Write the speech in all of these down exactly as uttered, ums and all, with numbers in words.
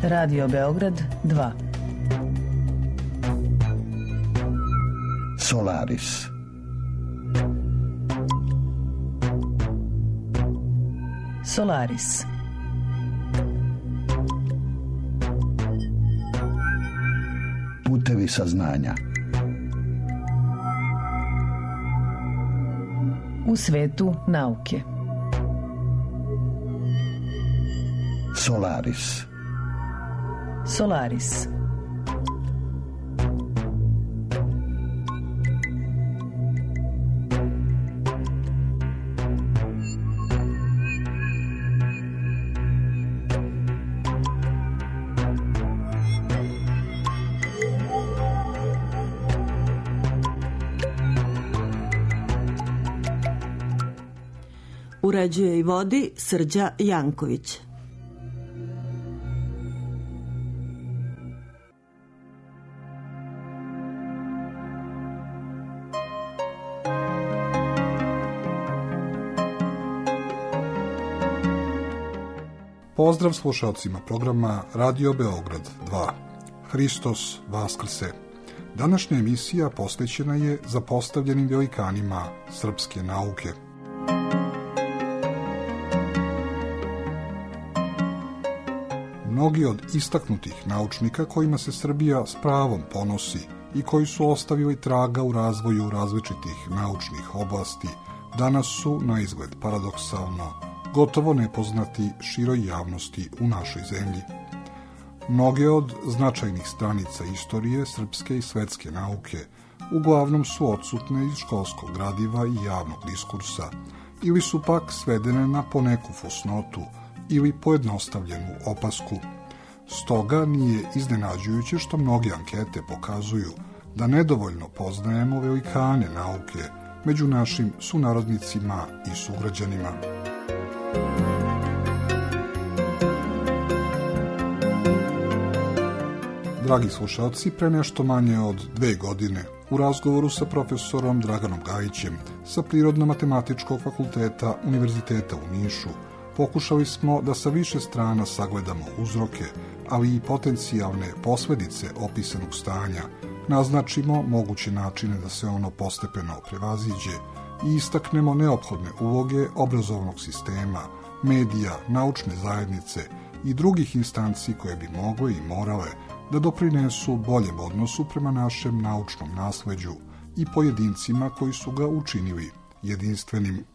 Radio Beograd dva. Solaris. Solaris. Putevi saznanja. U svetu nauke. Solaris. Solaris. Uređuje i vodi Srđa Janković. Pozdrav slušalcima programa Radio Beograd dva. Hristos Vaskrse. Današnja emisija posvećena je zapostavljenim velikanima srpske nauke. Mnogi od istaknutih naučnika kojima se Srbija s pravom ponosi i koji su ostavili traga u razvoju različitih naučnih oblasti, danas su, na izgled paradoksalno, gotovo nepoznati široj javnosti u našoj zemlji. Mnoge od značajnih stranica istorije srpske i svetske nauke uglavnom su odsutne iz školskog gradiva i javnog diskursa, ili su pak svedene na poneku fusnotu ili pojednostavljenu opasku. Stoga nije iznenađujuće što mnoge ankete pokazuju da nedovoljno poznajemo velikane nauke među našim sunarodnicima i sugrađanima. Dragi slušalci, pre nešto manje od dve godine u razgovoru sa profesorom Draganom Gajićem sa Prirodno-matematičkog fakulteta Univerziteta u Nišu pokušali smo da sa više strana sagledamo uzroke, ali i potencijalne posledice opisanog stanja, naznačimo moguće načine da se ono postepeno prevaziđe i istaknemo neophodne uloge obrazovnog sistema, medija, naučne zajednice i drugih instanci koje bi mogle i morale da doprinesu boljem odnosu prema našem naučnom nasleđu i pojedincima koji su ga učinili jedinstvenim.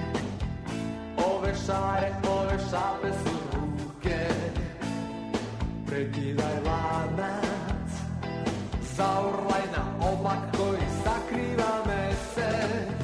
šare, ove šape su ruke, prekidaj lanac, zaorlaj na oblak koji sakriva mesec.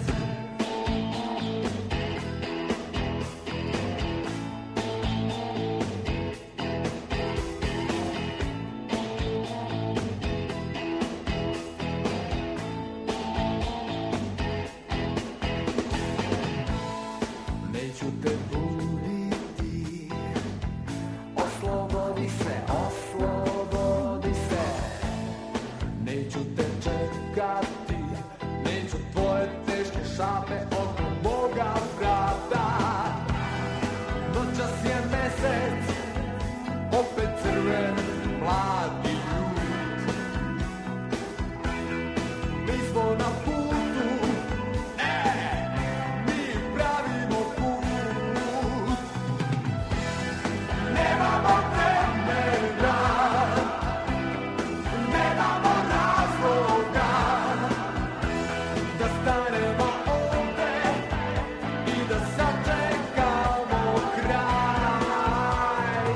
Neću te buditi, oslobodi se, oslobodi se. Neću te čekati, neću tvoje teške šape oko moga vrata. Noćas je mesec, opet crven, mladi ljud. Mi smo na putu, e, mi pravimo put. Nemamo vremena, nemamo razloga da stanemo ovde i da sačekamo kraj.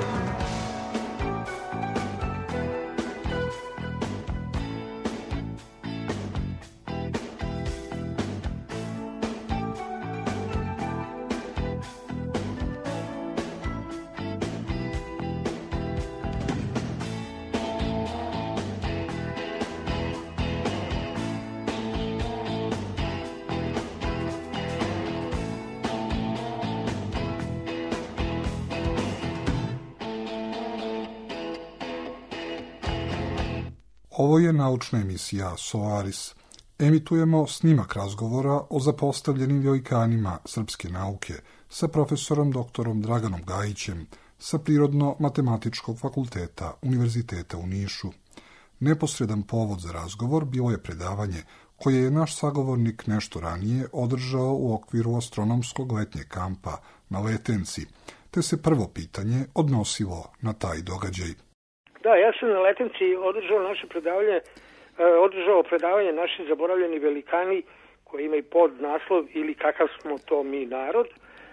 Ovo je naučna emisija Solaris. Emitujemo snimak razgovora o zapostavljenim velikanima srpske nauke sa profesorom doktorom Draganom Gajićem sa Prirodno-matematičkog fakulteta Univerziteta u Nišu. Neposredan povod za razgovor bilo je predavanje koje je naš sagovornik nešto ranije održao u okviru astronomskog letnjeg kampa na Letenci, te se prvo pitanje odnosilo na taj događaj. Da, ja sam na Letenci održao naše predavanje, održao predavanje Naši zaboravljeni velikani, koji ima i pod naslov ili kakav smo to mi narod.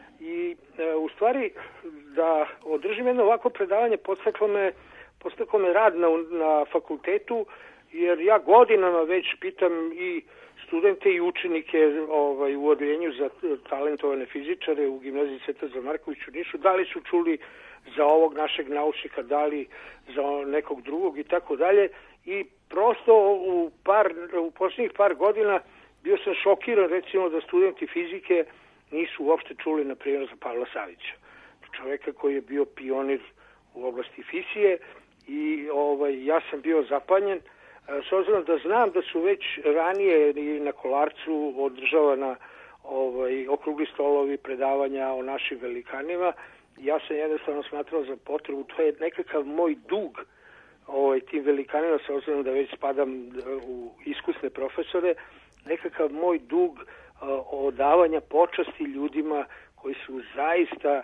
I e, u stvari da održim jedno ovako predavanje podstaklo me, podstaklo me rad na, na fakultetu, jer ja godinama već pitam i studente i učenike ovaj, u odeljenju za talentovane fizičare u gimnaziji Svetozar Marković u Nišu, da li su čuli za ovog našeg naučnika, da li za nekog drugog i tako dalje. I prosto u, par, u posljednjih par godina bio sam šokiran recimo da studenti fizike nisu uopšte čuli na primjer za Pavla Savića, čoveka koji je bio pionir u oblasti fizije i ovaj, ja sam bio zapanjen s obzirom da znam da su već ranije i na Kolarcu održavana ovaj, okrugli stolovi predavanja o našim velikanima. Ja sam jednostavno smatrao za potrebu, to je nekakav moj dug ovaj, tim velikanima, s obzirom da već spadam u iskusne profesore, nekakav moj dug uh, odavanja počasti ljudima koji su zaista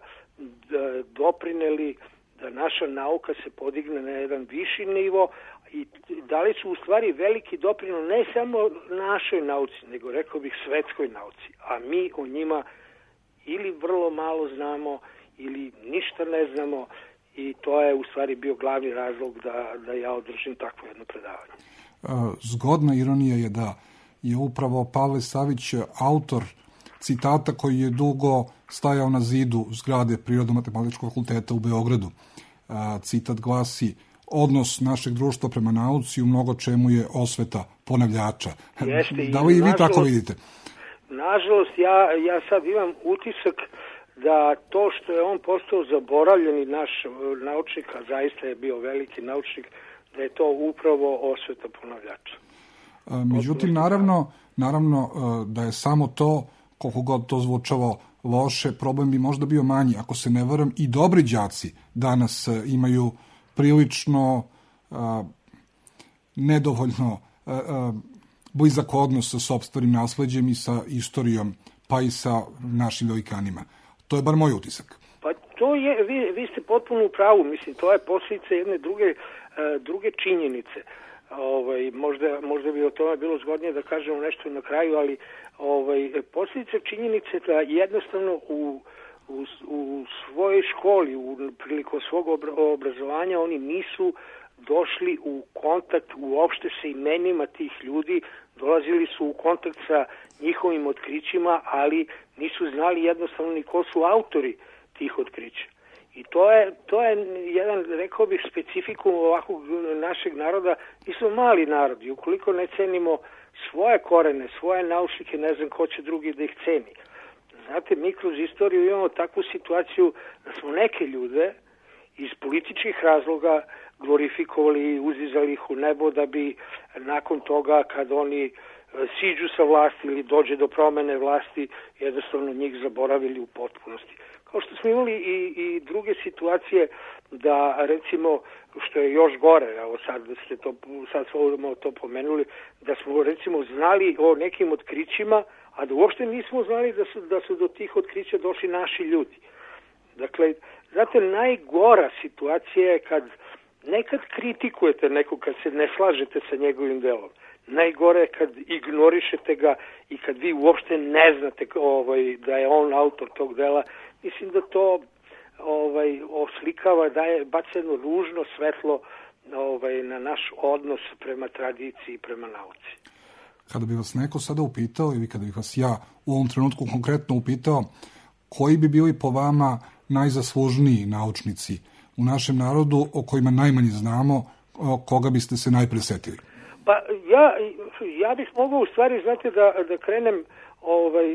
d- doprineli da naša nauka se podigne na jedan viši nivo i dali su u stvari veliki doprinos ne samo našoj nauci, nego rekao bih svetskoj nauci, a mi o njima ili vrlo malo znamo ili ništa ne znamo i to je u stvari bio glavni razlog da, da ja održim takvo jedno predavanje. Zgodna ironija je da je upravo Pavle Savić autor citata koji je dugo stajao na zidu zgrade Prirodno-matematičkog fakulteta u Beogradu. Citat glasi: odnos našeg društva prema nauci u mnogo čemu je osveta ponavljača. Jeste, da li i vi tako vidite? Nažalost, ja, ja sad imam utisak da to što je on postao zaboravljeni naš naučnik, a zaista je bio veliki naučnik, da je to upravo osveta ponavljača. Međutim, naravno, naravno da je samo to, koliko god to zvučalo loše, problem bi možda bio manji. Ako se ne varam, i dobri đaci danas imaju prilično a, nedovoljno a, a, blizak odnos sa sopstvenim nasleđem i sa istorijom, pa i sa našim velikanima. To je bar moj utisak. Pa to je, vi, vi ste potpuno u pravu, mislim, to je posljedica jedne druge, uh, druge činjenice. Ovaj, možda, možda bi o tome bilo zgodnije da kažemo nešto na kraju, ali ovaj, posljedica činjenice da jednostavno u u, u svojoj školi, u priliku svog obrazovanja, oni nisu došli u kontakt uopšte sa imenima tih ljudi, dolazili su u kontakt sa njihovim otkrićima, ali nisu znali jednostavno ni ko su autori tih otkrića. I to je, to je jedan, rekao bih, specifikum ovakvog našeg naroda. Mi smo mali narod i ukoliko ne cenimo svoje korene, svoje naučnike, ne znam ko će drugi da ih ceni. Znate, mi kroz istoriju imamo takvu situaciju da smo neke ljude iz političkih razloga glorifikovali i uzizali ih u nebo da bi nakon toga kad oni siđu sa vlasti ili dođe do promene vlasti jednostavno njih zaboravili u potpunosti. Kao što smo imali i, i druge situacije da recimo što je još gore, evo sad ste to, sad smo to pomenuli, da smo recimo znali o nekim otkrićima, a da uopšte nismo znali da su, da su do tih otkrića došli naši ljudi. Dakle, znate, najgora situacija je kad nekad kritikujete nekog, kad se ne slažete sa njegovim delom. Najgore je kad ignorišete ga i kad vi uopšte ne znate ovaj, da je on autor tog dela. Mislim da to ovaj, oslikava, daje baca jedno ružno svetlo ovaj, na naš odnos prema tradiciji i prema nauci. Kada bi vas neko sada upitao ili kada bih vas ja u ovom trenutku konkretno upitao koji bi bili po vama najzaslužniji naučnici u našem narodu o kojima najmanje znamo, koga biste se najpre setili? Pa ja, ja bih mogao u stvari, znate, da, da krenem ovaj,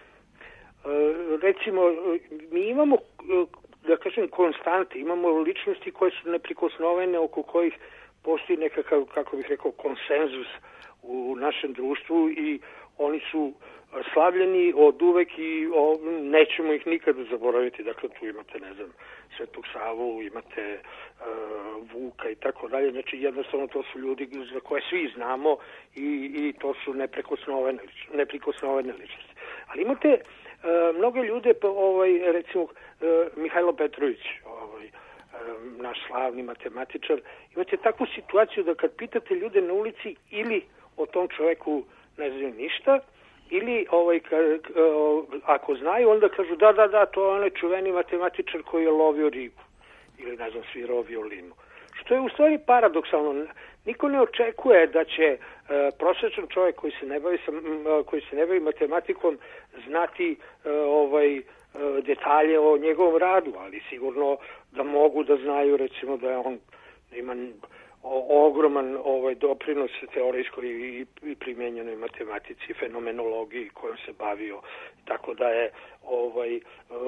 recimo, mi imamo, da kažem, konstante, imamo ličnosti koje su neprikosnovene, oko kojih postoji nekakav, kako bih rekao, konsenzus u našem društvu i oni su slavljeni od uvek i o, nećemo ih nikada zaboraviti. Dakle, tu imate, ne znam, Svetog Savu, imate uh, Vuka i tako dalje. Znači, jednostavno to su ljudi za koje svi znamo i, i to su neprikosnovene, neprikosnovene ličnosti. Ali imate uh, mnoge ljude, ovaj, recimo uh, Mihajlo Petrović, ovaj, uh, naš slavni matematičar, imate takvu situaciju da kad pitate ljude na ulici ili o tom čoveku ne znaju ništa, ili ovaj, ka, ka, ako znaju, onda kažu da, da, da, to je onaj čuveni matematičar koji je lovio ribu ili ne znam, svirao violinu. Što je u stvari paradoksalno. Niko ne očekuje da će e, prosječan čovjek koji se ne bavi, sa, koji se ne bavi matematikom znati e, ovaj, e, detalje o njegovom radu, ali sigurno da mogu da znaju, recimo, da je on ima o, ogroman ovaj doprinos teorijskoj i, i primjenjenoj matematici, fenomenologiji kojom se bavio, tako da je ovaj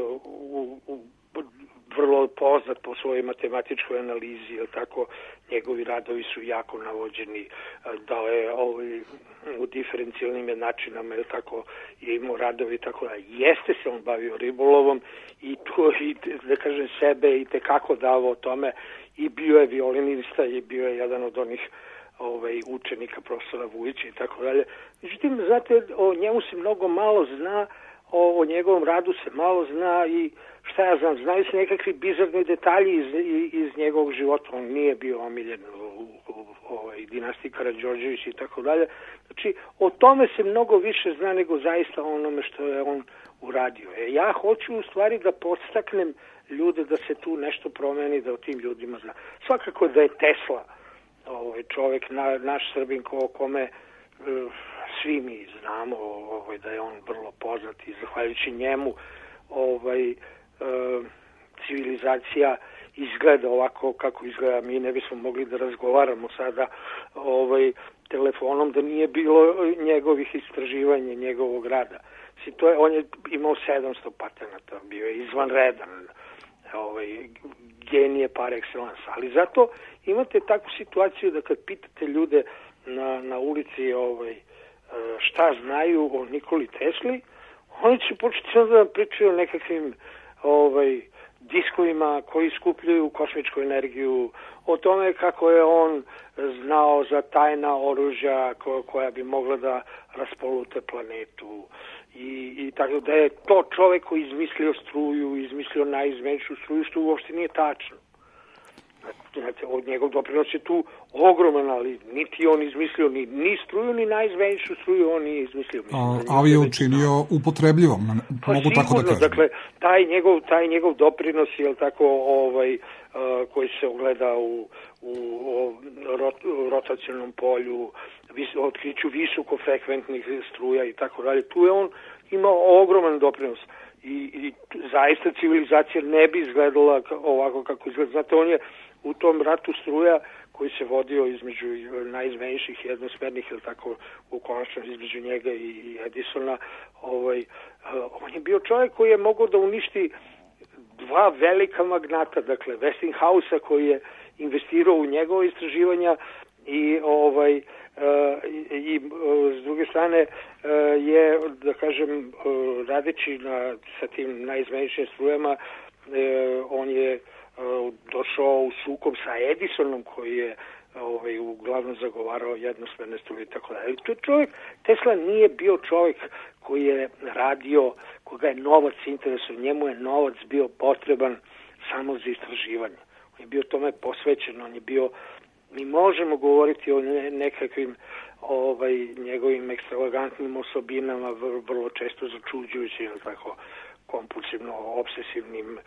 u, u, vrlo poznat po svojoj matematičkoj analizi, jer tako njegovi radovi su jako navođeni, da je ovaj, u diferencijalnim jednačinama, jer tako je imao radovi, tako da jeste se on bavio ribolovom i to, i, da kažem, sebe i tekako davo o tome. I bio je violinista i bio je jedan od onih ovaj, učenika profesora Vujića i tako dalje. Međutim, znate, o njemu se mnogo malo zna, o, o njegovom radu se malo zna i šta ja znam, znaju se nekakvi bizarni detalji iz, iz njegovog života. On nije bio omiljen u, u, u ovaj, dinastiji Karađorđević i tako dalje. Znači, o tome se mnogo više zna nego zaista onome što je on uradio. E, ja hoću u stvari da podstaknem ljude da se tu nešto promeni, da o tim ljudima zna. Svakako da je Tesla ovaj, čovjek, na, naš Srbin ko, kome e, svi mi znamo ovaj, da je on vrlo poznat i zahvaljujući njemu ovaj, e, civilizacija izgleda ovako kako izgleda. Mi ne bismo mogli da razgovaramo sada ovaj, telefonom da nije bilo njegovih istraživanja, njegovog rada. Si, to je, on je imao sedamsto patenata, bio je izvanredan, ovaj, genije par excellence, ali zato imate takvu situaciju da kad pitate ljude na, na ulici ovaj, šta znaju o Nikoli Tesli, oni će početi da vam pričaju o nekakvim ovaj, diskovima koji skupljaju kosmičku energiju, o tome kako je on znao za tajna oružja ko, koja bi mogla da raspolute planetu. I, i tako da je to čovjek koji izmislio struju, izmislio najizmenčiju struju, što uopšte nije tačno. Znate, od njegov doprinos je tu ogroman, ali niti on izmislio ni, ni struju, ni najizvenjšu struju on nije izmislio. Mislim, A, ali je učinio upotrebljivom, pa mogu tako da kažem. Dakle, taj njegov, taj njegov doprinos je tako, ovaj, uh, koji se ogleda u, u, u rot, rotacionalnom polju, vis, otkriću visokofrekventnih struja i tako dalje. Tu je on imao ogroman doprinos. I, i zaista civilizacija ne bi izgledala ovako kako izgleda. Znate, on je u tom ratu struja koji se vodio između najizmenjših jednosmernih, ili tako, u konačnom između njega i Edisona, ovaj, on je bio čovjek koji je mogao da uništi dva velika magnata, dakle Westinghouse-a koji je investirao u njegova istraživanja i ovaj i, i s druge strane je, da kažem, radeći na, sa tim najizmenjšim strujama, on je došao u sukob sa Edisonom koji je ovaj, uglavnom zagovarao jednosmerne struje i tako dalje. To čovjek, Tesla nije bio čovjek koji je radio, koga je novac interesuo, njemu je novac bio potreban samo za istraživanje. On je bio tome posvećen, on je bio, mi možemo govoriti o nekakvim ovaj, njegovim ekstravagantnim osobinama, vrlo često začuđujući, ili tako, kompulsivno obsesivnim e,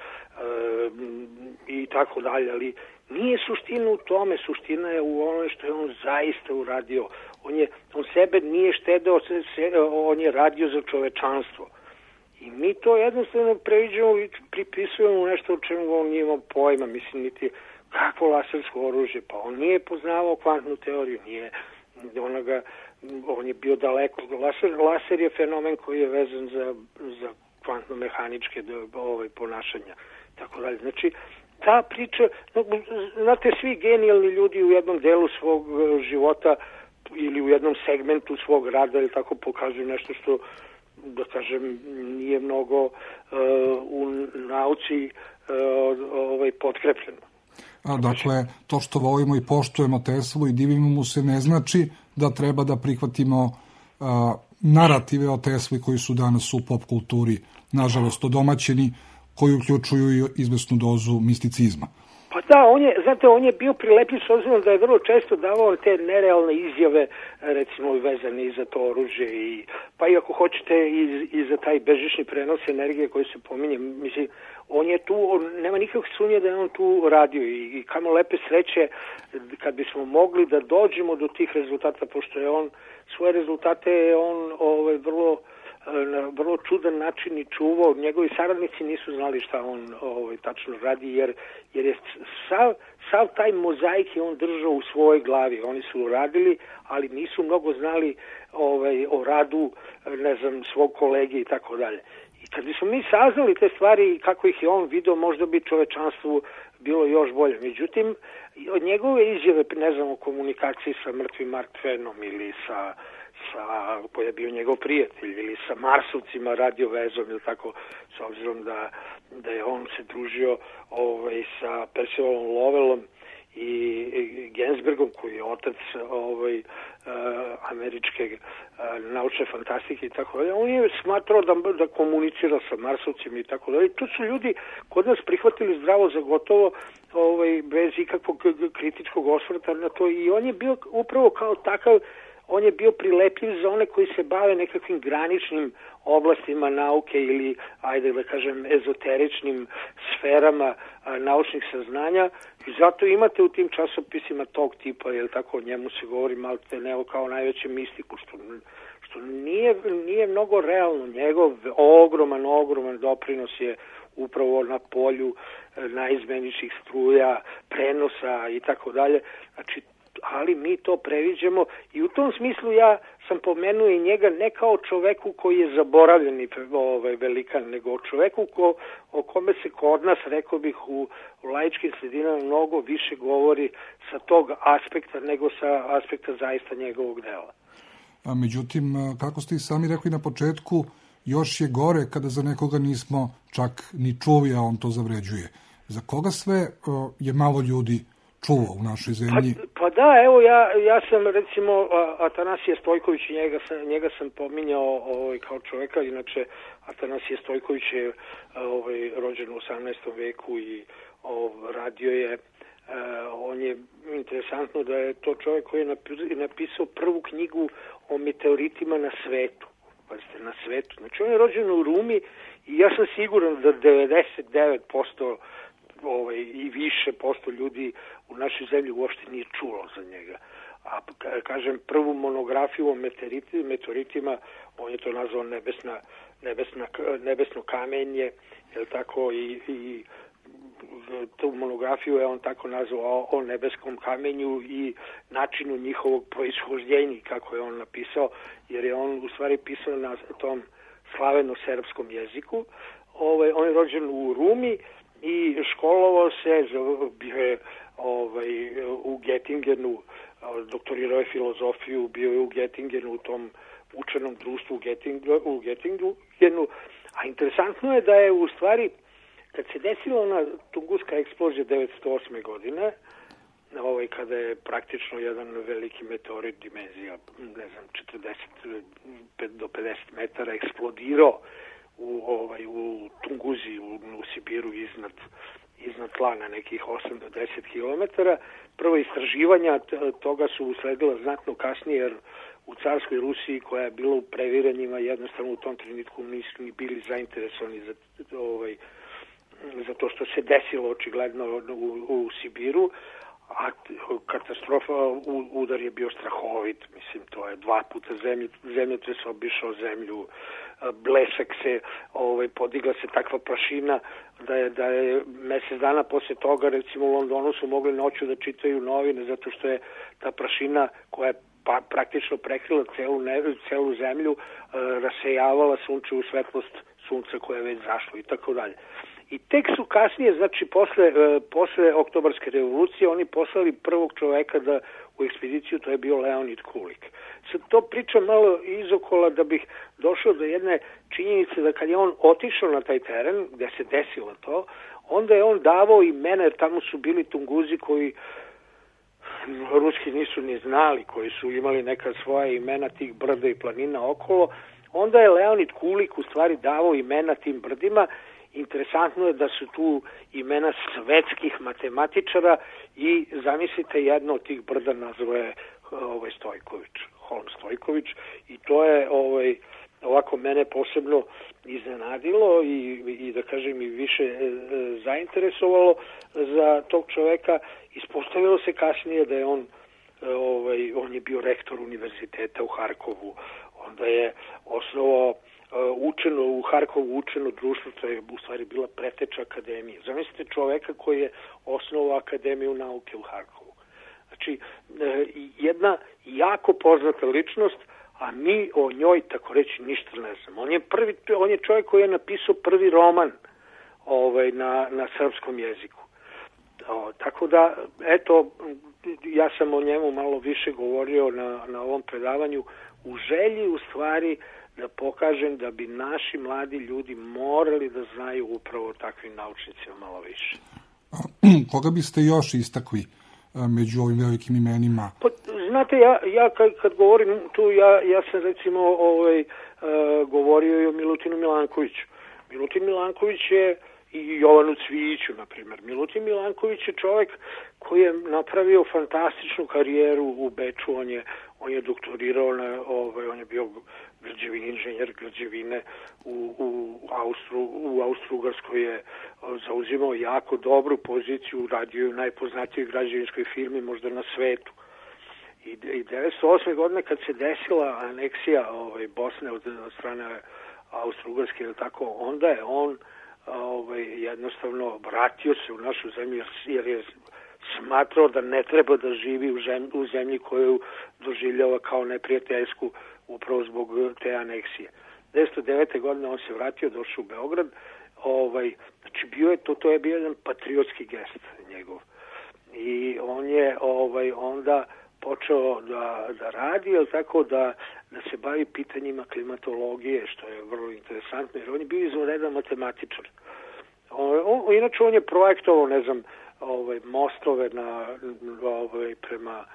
i tako dalje, ali nije suština u tome, suština je u onome što je on zaista uradio. On, je, on sebe nije štedeo, on je radio za čovečanstvo. I mi to jednostavno previđamo i pripisujemo nešto o čemu on nije imao pojma, mislim, niti kakvo lasersko oružje, pa on nije poznavao kvantnu teoriju, nije onoga, on je bio daleko, laser, laser je fenomen koji je vezan za, za kvantno-mehaničke ovaj, ponašanja, tako dalje. Znači, ta priča, znate, svi genijalni ljudi u jednom delu svog života ili u jednom segmentu svog rada ili tako pokazuju nešto što, da kažem, nije mnogo uh, u nauci uh, ovaj, potkrepljeno. A, dakle, to što volimo i poštujemo Teslu i divimo mu se ne znači da treba da prihvatimo uh, narative o Tesli koji su danas u pop kulturi, nažalost, odomaćeni, koji uključuju i izvesnu dozu misticizma. Pa da, on je, znate, on je bio prilepljiv s obzirom da je vrlo često davao te nerealne izjave, recimo vezane i za to oružje, i, pa i ako hoćete i, i za taj bežični prenos energije koji se pominje. Mislim, on je tu, on, nema nikakve sumnje da je on tu radio i, i kamo lepe sreće kad bismo mogli da dođemo do tih rezultata, pošto je on svoje rezultate je on ovaj, vrlo na vrlo čudan način i čuvao. Njegovi saradnici nisu znali šta on ovaj, tačno radi, jer, jer je sav, sav taj mozaik je on držao u svojoj glavi. Oni su radili, ali nisu mnogo znali ovaj, o radu, ne znam, svog kolege i tako dalje. I kad bismo mi saznali te stvari i kako ih je on video, možda bi čovečanstvu bilo još bolje. Međutim, od njegove izjave, ne znam, o komunikaciji sa mrtvim Mark Twainem ili sa sa, koji je bio njegov prijatelj, ili sa Marsovcima radio vezom, ili tako, s obzirom da, da je on se družio ovaj, sa Percivalom Lowellom i, i Gensbergom, koji je otac ovaj, uh, američke uh, naučne fantastike i tako dalje. On je smatrao da, da komunicira sa Marsovcima i tako dalje. Tu su ljudi kod nas prihvatili zdravo za gotovo, ovaj, bez ikakvog kritičkog osvrta na to, i on je bio upravo kao takav. On je bio prilepljiv za one koji se bave nekakvim graničnim oblastima nauke ili, ajde da kažem, ezoteričnim sferama a, naučnih saznanja, i zato imate u tim časopisima tog tipa, jer tako o njemu se govori malte ne kao najveće mistiku, što, što nije, nije mnogo realno. Njegov ogroman, ogroman doprinos je upravo na polju najizmeničnih struja, prenosa i tako dalje. Znači, ali mi to previđemo, i u tom smislu ja sam pomenuo i njega ne kao čoveku koji je zaboravljeni ovaj, velikan, nego o čoveku ko, o kome se kod nas, rekao bih, u, u laičkim sredinama mnogo više govori sa tog aspekta nego sa aspekta zaista njegovog dela. A međutim, kako ste i sami rekli na početku, još je gore kada za nekoga nismo čak ni čuli, a on to zavređuje. Za koga sve je malo ljudi čuo u našoj zemlji? Pa, pa da, evo ja, ja sam recimo Atanasije Stojković, njega sam, njega sam pominjao ovaj, kao čoveka. Inače Atanasije Stojković je ovaj, rođen u osamnaestom veku i ovaj, radio je on je interesantno da je to čovjek koji je napisao prvu knjigu o meteoritima na svetu. Pazite, na svetu. Znači, on je rođen u Rumi i ja sam siguran da devedeset devet posto ovaj, i više posto ljudi u našoj zemlji uopšte nije čulo za njega. A kažem, prvu monografiju o meteoritima, on je to nazvao nebesna, nebesna, nebesno kamenje, je tako, i, i tu monografiju je on tako nazvao o nebeskom kamenju i načinu njihovog proizhođenja, kako je on napisao, jer je on u stvari pisao na tom slaveno-serbskom jeziku. Ovaj, on je rođen u Rumi i školovao se, bio je ovaj, u Gettingenu, doktorirao je filozofiju, bio je u Gettingenu, u tom učenom društvu u Gettingu, u Gettingenu. A interesantno je da je u stvari, kad se desila ona tunguska eksplozija devetsto osme godine, ovaj, kada je praktično jedan veliki meteorit dimenzija, ne znam, četrdeset do pedeset metara eksplodirao u, ovaj, u Tunguzi, u, u Sibiru, iznad, iznad tla na nekih osam do deset kilometara. Prvo istraživanja toga su usledila znatno kasnije, jer u carskoj Rusiji, koja je bila u previranjima, jednostavno u tom trenutku nisu ni bili zainteresovani za, ovaj, za to što se desilo očigledno u, u Sibiru, a katastrofa, udar je bio strahovit, mislim, to je dva puta zemlje, zemljotres obišao zemlju, blesak se, ovaj, podigla se takva prašina da je, da je mesec dana posle toga, recimo u Londonu su mogli noću da čitaju novine, zato što je ta prašina koja je pa, praktično prekrila celu, ne, celu zemlju, e, rasejavala sunčevu svetlost sunca koje je već zašlo i tako dalje. I tek su kasnije, znači posle, e, posle Oktobarske revolucije, oni poslali prvog čoveka da u ekspediciju, to je bio Leonid Kulik. Sad to pričam malo izokola da bih došao do jedne činjenice da kad je on otišao na taj teren gde se desilo to, onda je on davao imena, jer tamo su bili Tunguzi koji ruski nisu ni znali, koji su imali neka svoja imena tih brda i planina okolo. Onda je Leonid Kulik u stvari davao imena tim brdima. Interesantno je da su tu imena svetskih matematičara i zamislite, jedno od tih brda nazove ovaj Stojković, Holm Stojković, i to je ovaj ovako mene posebno iznenadilo i, i da kažem i više e, zainteresovalo za tog čoveka. Ispostavilo se kasnije da je on e, ovaj on je bio rektor univerziteta u Harkovu, onda je osnovao učeno u Harkovu učeno društvo, to je u stvari bila preteča akademije. Zamislite čoveka koji je osnovao Akademiju nauke u Harkovu. Znači, jedna jako poznata ličnost, a mi o njoj tako reći ništa ne znamo. On je prvi, on je čovjek koji je napisao prvi roman ovaj, na, na srpskom jeziku. O, tako da, eto, ja sam o njemu malo više govorio na, na ovom predavanju u želji u stvari da pokažem da bi naši mladi ljudi morali da znaju upravo o takvim naučnicima malo više. Koga biste još istakli među ovim velikim imenima? Pa, znate, ja, ja kad, kad govorim tu, ja, ja sam recimo ovaj, uh, govorio i o Milutinu Milankoviću. Milutin Milanković je i Jovanu Cvijiću, na primjer. Milutin Milanković je čovjek koji je napravio fantastičnu karijeru u Beču. On je, on je doktorirao, na, ovaj, on je bio građevin, inženjer građevine u, u, Austru, u Austro-Ugarskoj je zauzimao jako dobru poziciju, radio je u najpoznatijoj građevinskoj firmi možda na svetu. I, i devetsto osme godine kad se desila aneksija ovaj, Bosne od, od strane Austro-Ugarske, tako, onda je on ovaj, jednostavno vratio se u našu zemlju jer je smatrao da ne treba da živi u, žem, u zemlji koju doživljava kao neprijateljsku upravo zbog te aneksije. devetsto devete godine on se vratio, došao u Beograd, ovaj, znači bio je to, to je bio jedan patriotski gest njegov. I on je ovaj, onda počeo da, da radi, ali tako da, da se bavi pitanjima klimatologije, što je vrlo interesantno, jer on je bio izvanredan matematičar. On, on, inače on je projektovao, ne znam, ovaj, mostove na, ovaj, prema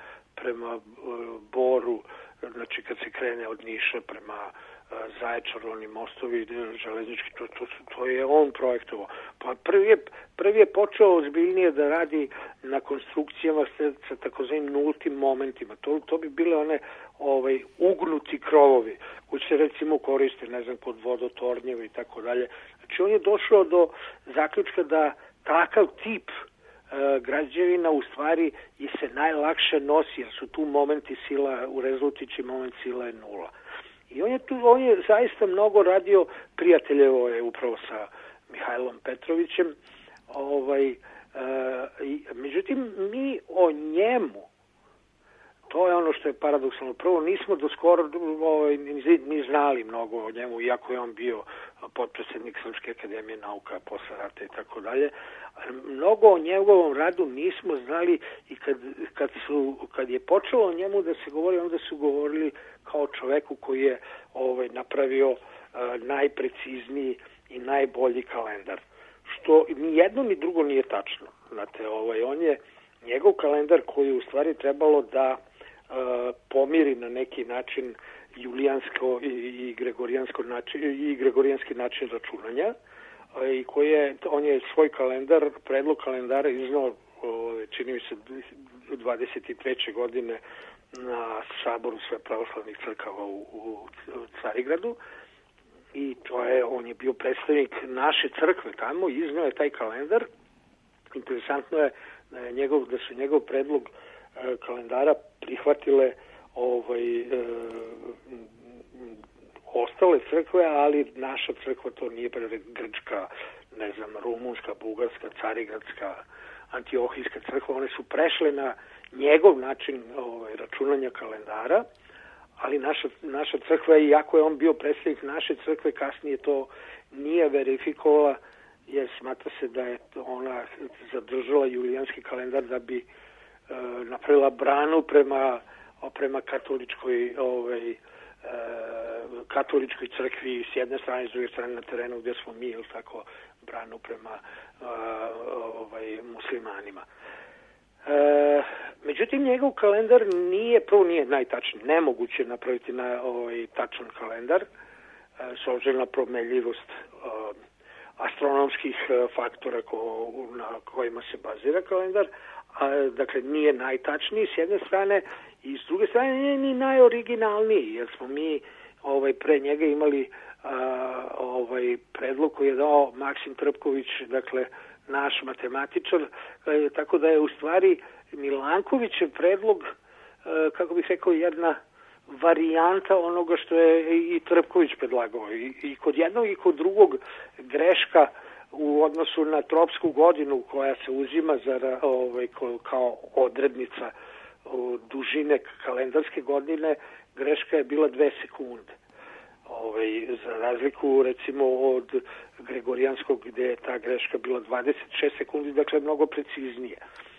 prema Boru, znači kad se krene od Niša prema Zaječaru, oni mostovi železnički, to, to, to je on projektovao. Pa prvi je, prvi je počeo ozbiljnije da radi na konstrukcijama sa, sa takozvanim nultim momentima. To, to bi bile one ovaj, ugnuti krovovi koji se recimo koriste, ne znam, kod vodotornjeva i tako dalje. Znači on je došao do zaključka da takav tip e, građevina u stvari i se najlakše nosi, jer su tu momenti sila, u rezultići moment sila je nula. I on je tu, on je zaista mnogo radio, prijateljevo je upravo sa Mihajlom Petrovićem, ovaj, e, i, međutim mi o njemu, to je ono što je paradoksalno, prvo nismo do skoro ovaj, ni, ni znali mnogo o njemu, iako je on bio potpredsjednik Srpske akademije nauka posle rata i tako dalje. Mnogo o njegovom radu nismo znali i kad, kad, su, kad je počelo o njemu da se govori, onda su govorili kao čoveku koji je ovaj, napravio uh, najprecizniji i najbolji kalendar. Što ni jedno ni drugo nije tačno. Znate, ovaj, on je njegov kalendar koji je u stvari trebalo da uh, pomiri na neki način julijansko i, i gregorijansko način i gregorijanski način računanja i koji je, on je svoj kalendar, predlog kalendara iznao, čini mi se dvadeset treće godine na saboru sve pravoslavnih crkava u, u Carigradu i to je, on je bio predstavnik naše crkve tamo, iznao je taj kalendar. Interesantno je da, je njegov, da su njegov predlog e, kalendara prihvatile ovaj, e, ostale crkve, ali naša crkva to nije, grčka, ne znam, rumunska, bugarska, carigradska, antiohijska crkva, one su prešle na njegov način ovaj, računanja kalendara, ali naša, naša crkva, iako je on bio predstavnik naše crkve, kasnije to nije verifikovala, jer smatra se da je ona zadržala julijanski kalendar da bi e, napravila branu prema, prema katoličkoj ovaj, e, katoličkoj crkvi s jedne strane, s druge strane na terenu gdje smo mi, ili tako, branu prema e, ovaj, muslimanima. E, međutim, njegov kalendar nije, prvo nije najtačniji, nemoguće napraviti na ovaj, tačan kalendar, e, s obzirom na promenljivost e, astronomskih faktora ko, na kojima se bazira kalendar, a, dakle nije najtačniji s jedne strane i s druge strane nije ni najoriginalniji, jer smo mi ovaj, pre njega imali a, ovaj, predlog koji je dao Maksim Trpković, dakle naš matematičar, a, tako da je u stvari Milankovićev predlog, a, kako bih rekao, jedna varijanta onoga što je i Trpković predlagao. I, i kod jednog i kod drugog greška u odnosu na tropsku godinu koja se uzima za, ovaj, kao odrednica dužine kalendarske godine, greška je bila dve sekunde. Ovaj, za razliku recimo od gregorijanskog gdje je ta greška bila dvadeset šest sekundi, dakle mnogo preciznije.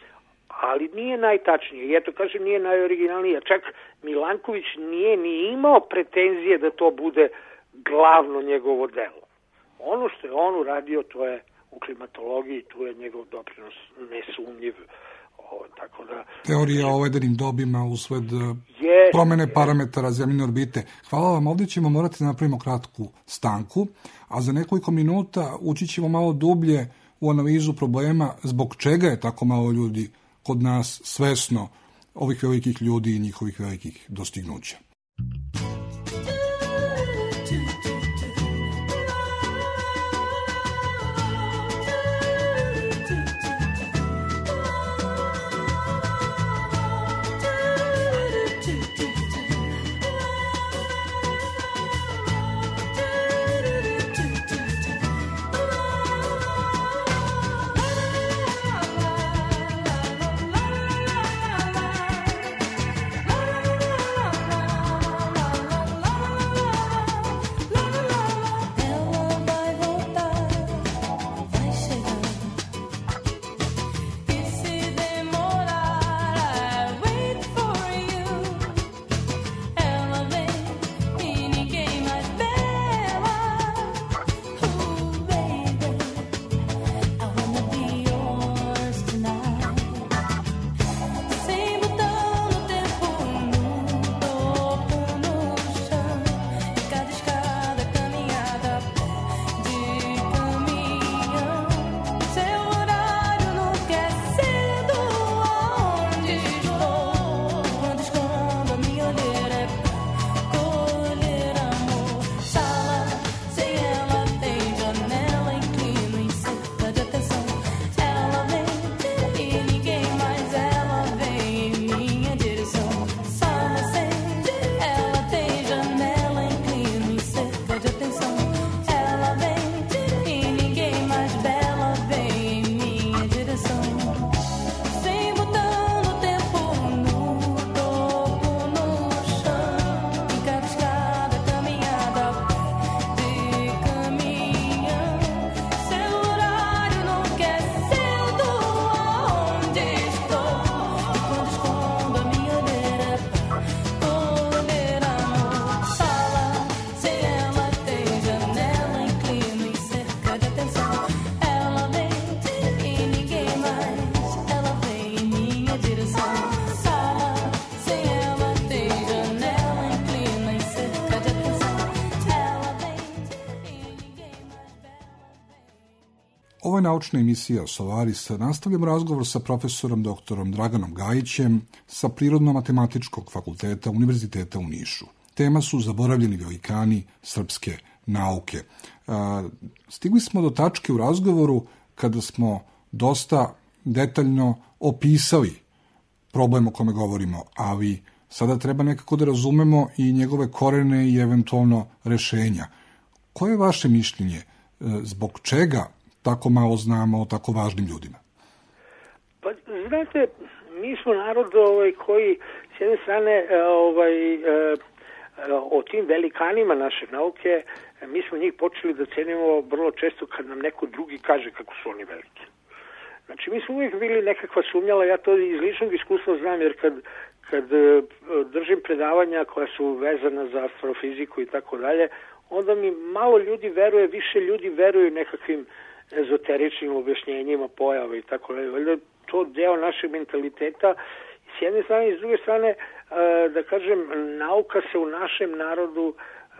Ali nije najtačnije. I eto, kažem, nije najoriginalnije. Čak Milanković nije ni imao pretenzije da to bude glavno njegovo delo. Ono što je on uradio, to je u klimatologiji, tu je njegov doprinos nesumnjiv. O, tako da, teorija o ledenim dobima usled je, promene parametara zemljine orbite. Hvala vam, ovdje ćemo morati da napravimo kratku stanku, a za nekoliko minuta ući ćemo malo dublje u analizu problema zbog čega je tako malo ljudi kod nas svesno ovih velikih ljudi i njihovih velikih dostignuća. La Ovo je naučna emisija Solaris. Nastavljamo razgovor sa profesorom doktorom Draganom Gajićem sa Prirodno-matematičkog fakulteta Univerziteta u Nišu. Tema su zaboravljeni velikani srpske nauke. Stigli smo do tačke u razgovoru kada smo dosta detaljno opisali problem o kome govorimo, ali sada treba nekako da razumemo i njegove korene i eventualno rešenja. Koje je vaše mišljenje? Zbog čega tako malo znamo o tako važnim ljudima? Pa, znate, mi smo narod ovaj, koji s jedne strane ovaj, eh, o tim velikanima naše nauke, mi smo njih počeli da cenimo vrlo često kad nam neko drugi kaže kako su oni veliki. Znači, mi smo uvijek bili nekakva sumnjala, ja to iz ličnog iskustva znam, jer kad, kad držim predavanja koja su vezana za astrofiziku i tako dalje, onda mi malo ljudi veruje, više ljudi veruju nekakvim ezoteričnim objašnjenjima pojava i tako dalje. Valjda to deo našeg mentaliteta. S jedne strane i s druge strane, da kažem, nauka se u našem narodu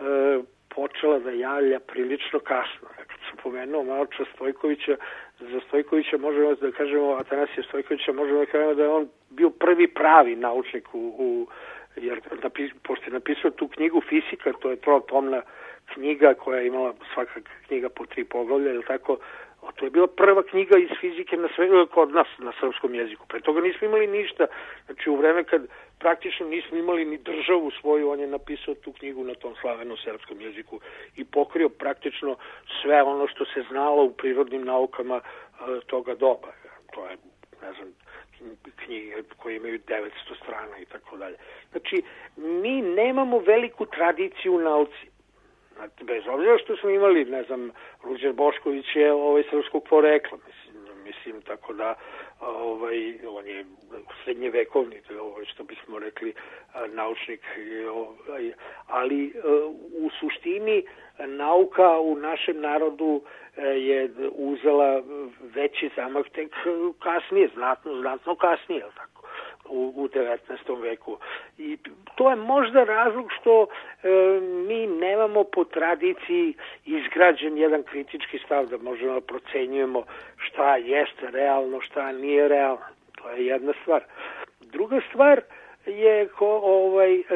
počela da javlja prilično kasno. Kad sam pomenuo malo čas Stojkovića, za Stojkovića možemo da kažemo, Atanasija Stojkovića možemo da kažemo da je on bio prvi pravi naučnik u, u jer napis, pošto je napisao tu knjigu Fisika, to je trotomna knjiga koja je imala svaka knjiga po tri poglavlja, ili tako, to je bila prva knjiga iz fizike na sve, kod nas na srpskom jeziku. Pre toga nismo imali ništa. Znači u vreme kad praktično nismo imali ni državu svoju, on je napisao tu knjigu na tom slavenom srpskom jeziku i pokrio praktično sve ono što se znalo u prirodnim naukama toga doba. To je, ne znam, knjige koje imaju devetsto strana i tako dalje. Znači, mi nemamo veliku tradiciju u nauci. Bez obzira što smo imali, ne znam, Ruđer Bošković je ovaj srpskog porekla, mislim, mislim tako da ovaj, on je srednjevekovni, ovaj, što bismo rekli, naučnik, ovaj, ali u suštini nauka u našem narodu je uzela veći zamah tek kasnije, znatno, znatno kasnije, ali tako, u, u devetnaestom veku. I to je možda razlog što e, mi nemamo po tradiciji izgrađen jedan kritički stav da možemo da procenjujemo šta jeste realno, šta nije realno. To je jedna stvar. Druga stvar je ko, ovaj, e,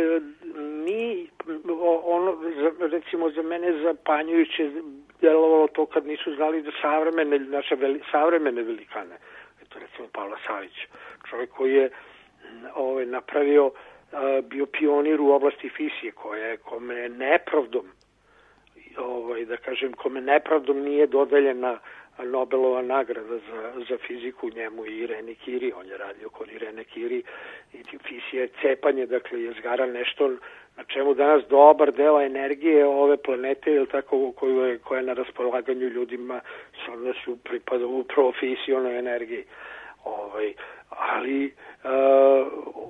mi, ono, recimo za mene zapanjujuće djelovalo to kad nisu znali da savremene, naše veli, savremene velikane, to recimo Pavla Savić, čovjek koji je ovaj, napravio, bio pionir u oblasti fizike, koje kome nepravdom, ovaj, da kažem, kome nepravdom nije dodeljena Nobelova nagrada za, za fiziku, njemu i Irene Curie, on je radio kod Irene Curie, i fizija je cepanje, dakle, jezgara nešto na čemu danas dobar deo energije ove planete, ili tako, koju je, koja je na raspolaganju ljudima, sada su pripada upravo fizijonoj energiji. Ovaj, ali uh,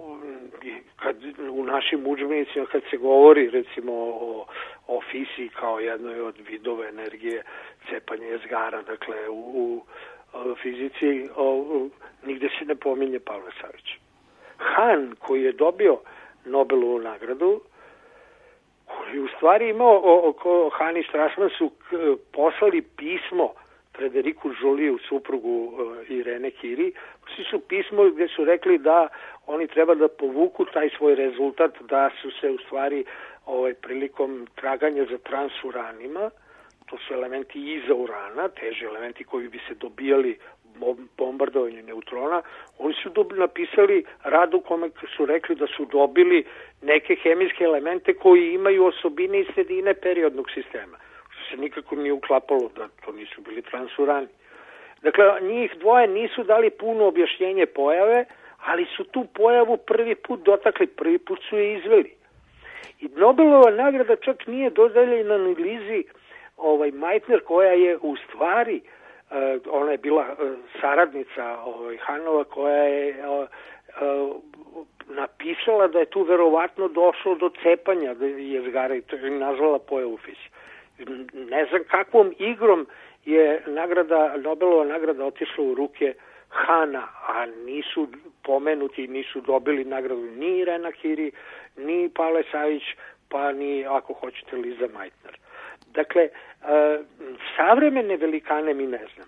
kad u našim udžbenicima kad se govori recimo o, o fisiji kao jednoj od vidova energije cepanja jezgara, dakle u, u, u fizici o, u, nigde se ne pominje Pavle Savić. Han, koji je dobio Nobelovu nagradu, koji u stvari imao, o, o, Han i Strassman su k, poslali pismo Frederiku Joliju, suprugu uh, Irene Curie, svi su pismo gdje su rekli da oni treba da povuku taj svoj rezultat, da su se u stvari ovaj, prilikom traganja za transuranima, to su elementi iza urana, teži elementi koji bi se dobijali bombardovanjem neutrona, oni su dobili, napisali rad u kome su rekli da su dobili neke hemijske elemente koji imaju osobine i sredine periodnog sistema. Se nikako nije uklapalo da to nisu bili transurani. Dakle, njih dvoje nisu dali puno objašnjenje pojave, ali su tu pojavu prvi put dotakli, prvi put su je izveli. I Nobelova nagrada čak nije dodeljena na Lizi ovaj, Meitner, koja je u stvari, uh, ona je bila uh, saradnica ovaj, Hanova, koja je uh, uh, napisala da je tu verovatno došlo do cepanja jezgara i to je nazvala pojavu fizike. Ne znam kakvom igrom je nagrada, Nobelova nagrada otišla u ruke Hana, a nisu pomenuti, nisu dobili nagradu ni Irena Curie, ni Pavle Savić, pa ni, ako hoćete, Liza Meitner. Dakle, e, savremene velikane mi ne znamo.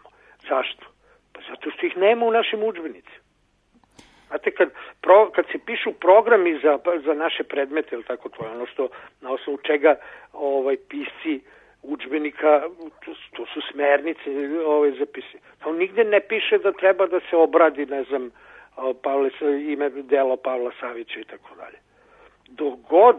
Zašto? Pa zato što ih nema u našim udžbenicima. Znate, kad, pro, kad se pišu programi za, za naše predmete, ili tako, to je ono što, na osnovu čega ovaj, pisci udžbenika, to, to su smernice ovaj, zapisi. Tamo nigde ne piše da treba da se obradi, ne znam, Pavle, ime delo Pavla Savića i tako dalje. Dok god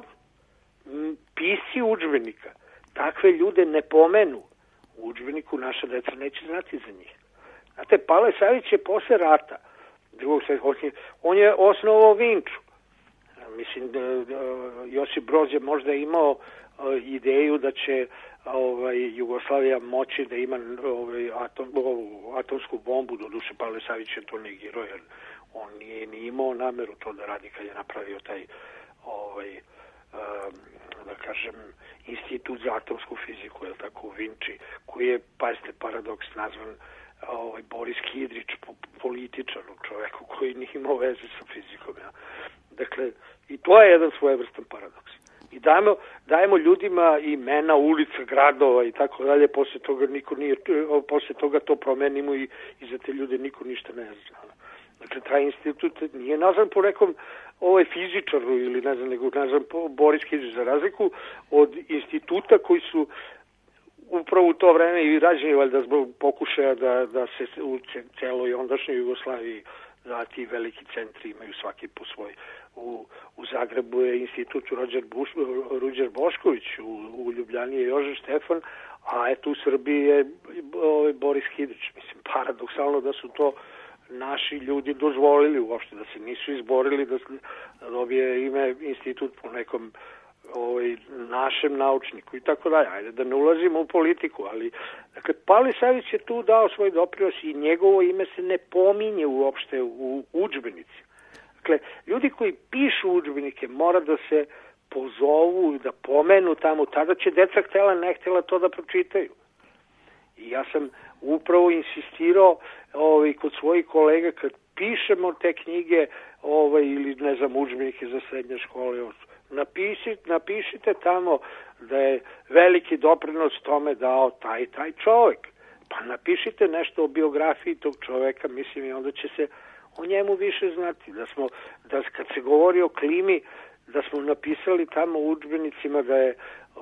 pisci udžbenika takve ljude ne pomenu u udžbeniku, naša deca neće znati za njih. Znate, Pavle Savić je posle rata, drugog svjetskog, on je osnovao Vinču. Mislim, da, da, Josip Broz je možda imao uh, ideju da će ovaj, Jugoslavija moći da ima ovaj, atom, ovu, atomsku bombu, do duše Pavle Savić je to negirao, jer on nije ni imao nameru to da radi kad je napravio taj ovaj, um, da kažem, institut za atomsku fiziku, je tako, u Vinči, koji je, pazite, paradoks, nazvan ovaj, Boris Kidrić, političar, čoveku koji nije imao veze sa fizikom. Ja. Dakle, i to je jedan svojevrstan paradoks. I dajemo, dajemo ljudima imena, ulica, gradova i tako dalje, posle toga niko nije, posle toga to promenimo i, i za te ljude niko ništa ne zna. Dakle, taj institut nije nazvan po nekom ovaj fizičaru ili ne znam, nego nazvan po Boris Kidrić, za razliku od instituta koji su upravo u to vreme i rađeni valjda zbog pokušaja da, da se u celoj ondašnjoj Jugoslaviji da ti veliki centri imaju svaki po svoj. U, u Zagrebu je institut Ruđer, Buš, Ruđer Bošković, u, u Ljubljani je Jože Štefan, a eto u Srbiji je ovaj, Boris Kidrić. Mislim, paradoksalno da su to naši ljudi dozvolili uopšte, da se nisu izborili da, da dobije ime institut po nekom ovaj, našem naučniku i tako dalje. Ajde da ne ulazimo u politiku, ali dakle, Pavle Savić je tu dao svoj doprinos i njegovo ime se ne pominje uopšte u udžbenici. Dakle, ljudi koji pišu udžbenike mora da se pozovu, da pomenu tamo, tada će deca htjela, ne htjela to da pročitaju. I ja sam upravo insistirao ovaj, kod svojih kolega kad pišemo te knjige ovaj, ili ne znam udžbenike za srednje škole, napišite, napišite tamo da je veliki doprinos tome dao taj taj čovjek. Pa napišite nešto o biografiji tog čovjeka, mislim, i onda će se o njemu više znati. Da smo, da kad se govori o klimi, da smo napisali tamo u udžbenicima da je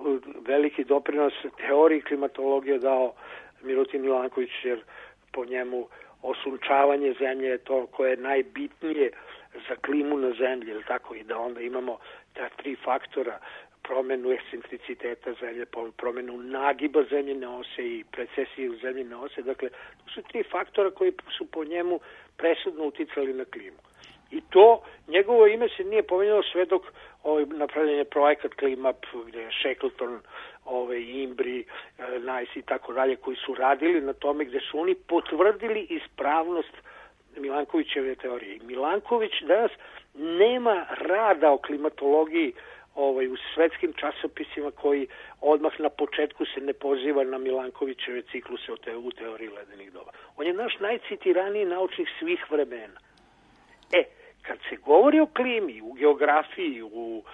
veliki doprinos teoriji klimatologije dao Milutin Milanković, jer po njemu osunčavanje zemlje je to koje je najbitnije za klimu na zemlji, ili tako, i da onda imamo ta tri faktora, promenu ekscentriciteta zemlje, promenu nagiba zemljine ose i precesiju zemljine ose. Dakle, to su tri faktora koji su po njemu presudno uticali na klimu. I to, njegovo ime se nije pominjalo sve dok ovaj, napravljen je projekat Climap, gdje je Shackleton, ovaj, Imbri, Nice i tako dalje, koji su radili na tome, gdje su oni potvrdili ispravnost Milankovićeve teorije. Milanković danas nema rada o klimatologiji ovaj, u svetskim časopisima koji odmah na početku se ne poziva na Milankovićeve cikluse u teoriji ledenih doba. On je naš najcitiraniji naučnik svih vremena. E, kad se govori o klimi, u geografiji, u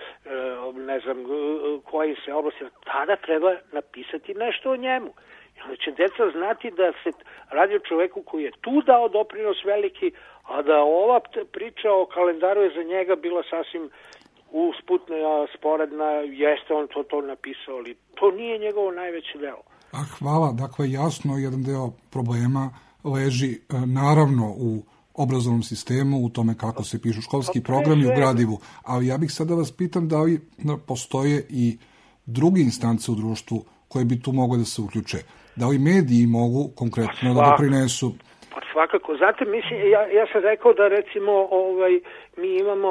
ne znam koje se oblasti, tada treba napisati nešto o njemu. I onda će deca znati da se radi o čoveku koji je tu dao doprinos veliki, a da ova priča o kalendaru je za njega bila sasvim usputna, sporedna, jeste on to, to napisao, ali to nije njegovo najveće delo. A hvala, dakle jasno jedan deo problema leži naravno u obrazovnom sistemu, u tome kako se pišu školski programi u gradivu, ali ja bih sada vas pitam da li postoje i druge instance u društvu koje bi tu mogle da se uključe. Da li mediji mogu konkretno da doprinesu? Pa svakako. Znate, mislim, ja, ja sam rekao da recimo ovaj, mi imamo,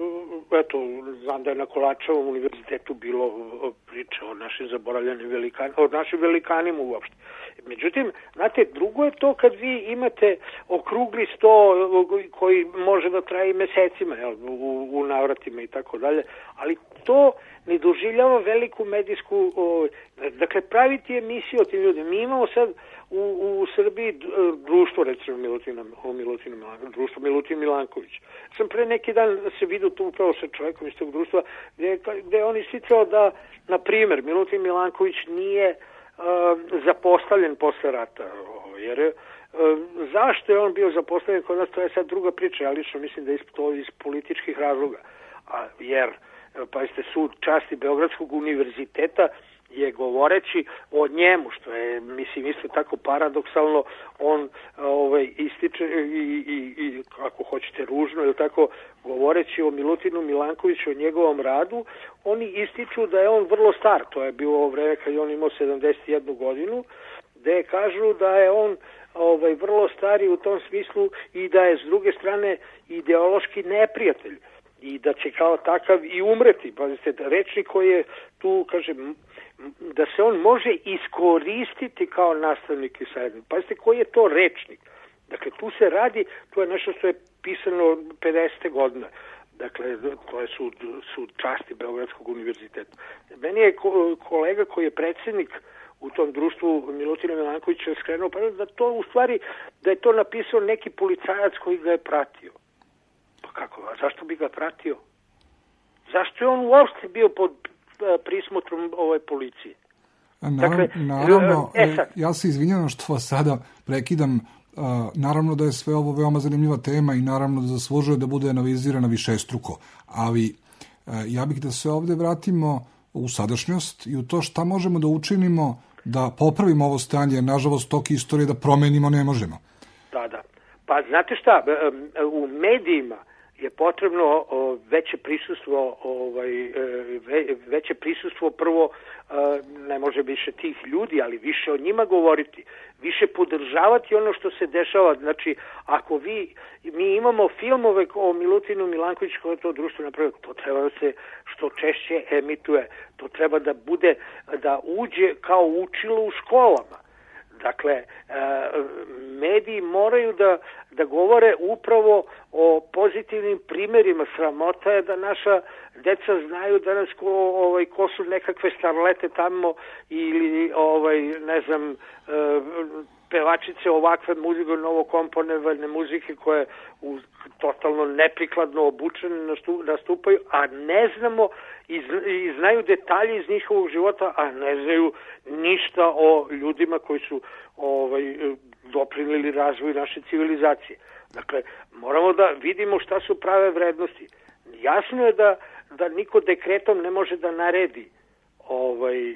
eto, znam da je na Kolačevom univerzitetu bilo priče o našim zaboravljenim velikanima, o našim velikanima uopšte. Međutim, znate, drugo je to kad vi imate okrugli sto koji može da traje mesecima, jel, u, u navratima i tako dalje, ali to ne doživljava veliku medijsku, o, dakle, praviti emisiju o tim ljudima. Mi imamo sad u, u Srbiji društvo, recimo, Milutina, o Milutina Milanković, društvo Milutin Milanković. Sam pre neki dan se vidio tu upravo sa čovjekom iz tog društva, gde, gde on isticao da, na primjer, Milutin Milanković nije uh, zapostavljen posle rata, jer je zašto je on bio zaposlen kod nas, to je sad druga priča. Ja lično mislim da je to iz političkih razloga. A, jer, pazite, sud časti Beogradskog univerziteta je govoreći o njemu, što je, mislim, isto tako paradoksalno, on ovaj, ističe i, i, i, ako hoćete, ružno, ili tako, govoreći o Milutinu Milankoviću, o njegovom radu, oni ističu da je on vrlo star. To je bilo vreme kad je on imao sedamdeset jednu godinu, gde kažu da je on ovaj, vrlo stari u tom smislu i da je s druge strane ideološki neprijatelj i da će kao takav i umreti. Pazite, rečnik koji je tu, kažem, da se on može iskoristiti kao nastavnik i saradnik. Pazite, koji je to rečnik? Dakle, tu se radi, to je nešto što je pisano pedesete godine. Dakle, to je sud, sud časti Beogradskog univerziteta. Meni je ko, kolega koji je predsjednik u tom društvu Milutina Milankovića skrenuo, pa da to u stvari, da je to napisao neki policajac koji ga je pratio. Pa kako, a zašto bi ga pratio? Zašto je on uopšte bio pod prismotrom ove policije? Naravno, Dakle, naravno e, sad. ja se izvinjavam što vas sada prekidam. Naravno da je sve ovo veoma zanimljiva tema i naravno da zaslužuje da bude analizirana višestruko, ali ja bih da se ovde vratimo u sadašnjost i u to šta možemo da učinimo da popravimo ovo stanje, jer nažalost tok istorije da promenimo ne možemo. Da, da. Pa znate šta, u medijima je potrebno veće prisustvo, ovaj, veće prisustvo prvo, ne može više tih ljudi, ali više o njima govoriti, više podržavati ono što se dešava. Znači, ako vi, mi imamo filmove o Milutinu Milankoviću koje to društvo napravilo, to treba da se što češće emituje, to treba da bude, da uđe kao učilo u školama. Dakle, mediji moraju da, da govore upravo o pozitivnim primjerima. Sramota je da naša deca znaju danas ko, ovaj, ko su nekakve starlete tamo ili, ovaj, ne znam, pevačice ovakve muzike, novokomponovane muzike koje u totalno neprikladno obučene nastupaju, a ne znamo i, i znaju detalje iz njihovog života, a ne znaju ništa o ljudima koji su ovaj, doprinijeli razvoju naše civilizacije. Dakle, moramo da vidimo šta su prave vrednosti. Jasno je da, da niko dekretom ne može da naredi ovaj,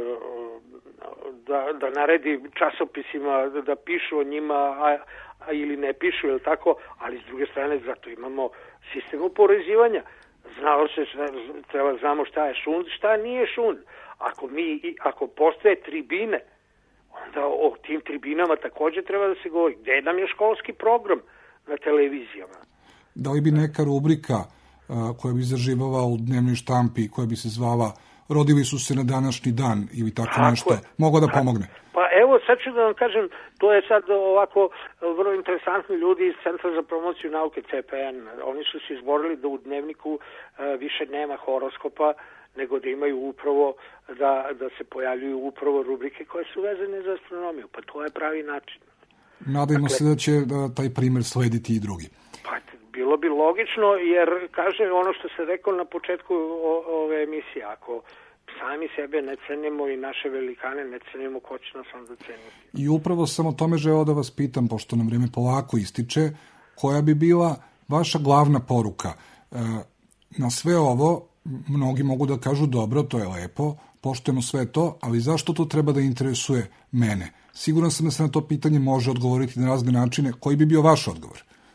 da, da naredi časopisima da, da pišu o njima, a, a ili ne pišu, je tako, ali s druge strane zato imamo sistem oporezivanja. Znalo se, treba znamo šta je šund, šta nije šund. Ako mi, ako postoje tribine, onda o tim tribinama također treba da se govori. Gde nam je školski program na televizijama? Da li bi neka rubrika uh, koja bi zaživala u dnevnoj štampi, koja bi se zvala Rodili su se na današnji dan ili tako, tako nešto, mogla da pomogne? Pa evo, sad ću da vam kažem, to je sad ovako vrlo interesantni ljudi iz Centra za promociju nauke C P N. Oni su se izborili da u dnevniku uh, više nema horoskopa, nego da imaju upravo, da, da se pojavljuju upravo rubrike koje su vezane za astronomiju. Pa to je pravi način. Nadajmo dakle, se da će da, taj primjer slediti i drugi. Pa bilo bi logično, jer kaže ono što se rekao na početku o, ove emisije, ako sami sebe ne cenimo i naše velikane ne cenimo, ko će nas onda ceniti. I upravo sam o tome želeo da vas pitam, pošto nam vreme polako ističe, koja bi bila vaša glavna poruka? E, na sve ovo, mnogi mogu da kažu dobro, to je lepo, poštujemo sve to, ali zašto to treba da interesuje mene? Siguran sam da se na to pitanje može odgovoriti na razne načine. Koji bi bio vaš odgovor?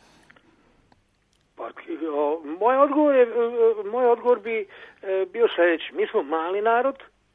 Pa, o, moj odgovor je, moj odgovor bi e, bio sljedeći. Mi smo mali narod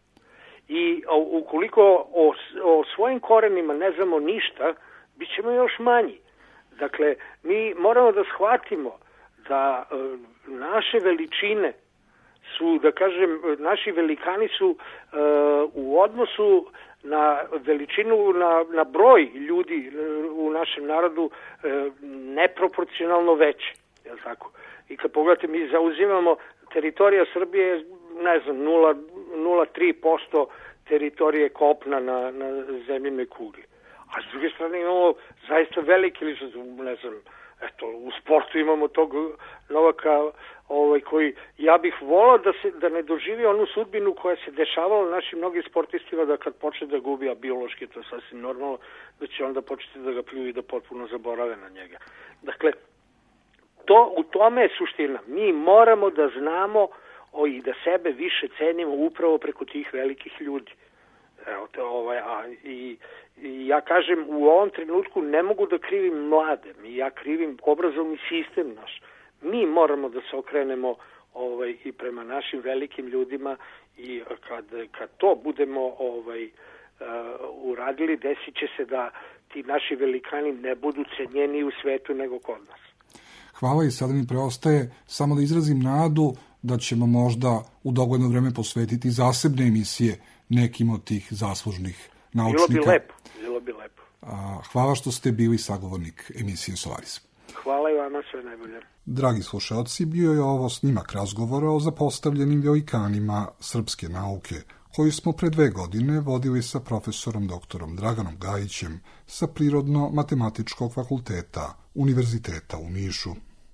i o, ukoliko o, o svojim korenima ne znamo ništa, bit ćemo još manji. Dakle, mi moramo da shvatimo da e, naše veličine su, da kažem, naši velikani su e, u odnosu na veličinu, na, na broj ljudi u našem narodu e, neproporcionalno veće. Je li tako? I kad pogledate, mi zauzimamo, teritorija Srbije, ne znam, nula zarez tri posto teritorije kopna na, na zemljinoj kugli. A s druge strane imamo zaista veliki, ne znam, Eto, u sportu imamo tog Novaka ovaj, koji, ja bih volao da, se, da ne doživi onu sudbinu koja se dešavala našim mnogim sportistima, da kad počne da gubi, a biološki to je sasvim normalno, da će onda početi da ga pljuju i da potpuno zaborave na njega. Dakle, to, u tome je suština. Mi moramo da znamo o, i da sebe više cenimo upravo preko tih velikih ljudi. Evo, to, ovaj, a, i, i ja kažem, u ovom trenutku ne mogu da krivim mlade, ja krivim obrazovni sistem naš. Mi moramo da se okrenemo ovaj, i prema našim velikim ljudima i kad, kad to budemo ovaj, uh, uradili, desit će se da ti naši velikani ne budu cenjeni u svetu nego kod nas. Hvala i sada mi preostaje samo da izrazim nadu da ćemo možda u dogledno vreme posvetiti zasebne emisije nekim od tih zaslužnih naučnika. Bilo bi lepo, bilo bi lepo. Hvala što ste bili sagovornik emisije Solaris. Hvala i vama, sve najbolje. Dragi slušalci, bio je ovo snimak razgovora o zapostavljenim velikanima srpske nauke, koji smo pre dve godine vodili sa profesorom doktorom Draganom Gajićem sa Prirodno-matematičkog fakulteta Univerziteta u Nišu.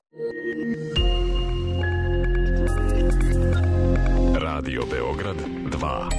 Radio Beograd dva.